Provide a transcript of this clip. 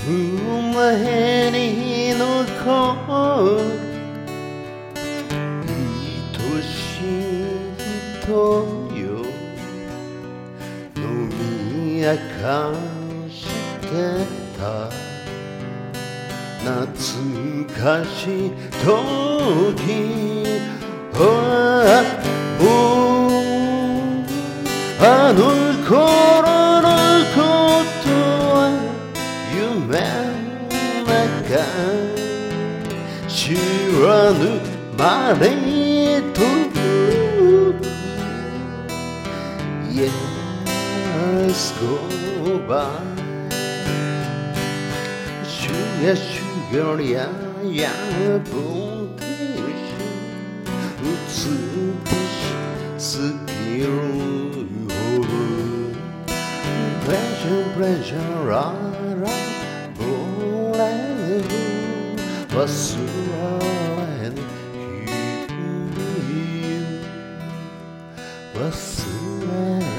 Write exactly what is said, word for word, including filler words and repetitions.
胸に残る愛しい人よ飲み明かしてた懐かしい時ああの頃のことは夢の中知らぬまでとYes, go by Sugar, sugar, yeah, yeah, boom,美しきるPleasure, pleasure,ららぼれる忘れぬ日々忘れ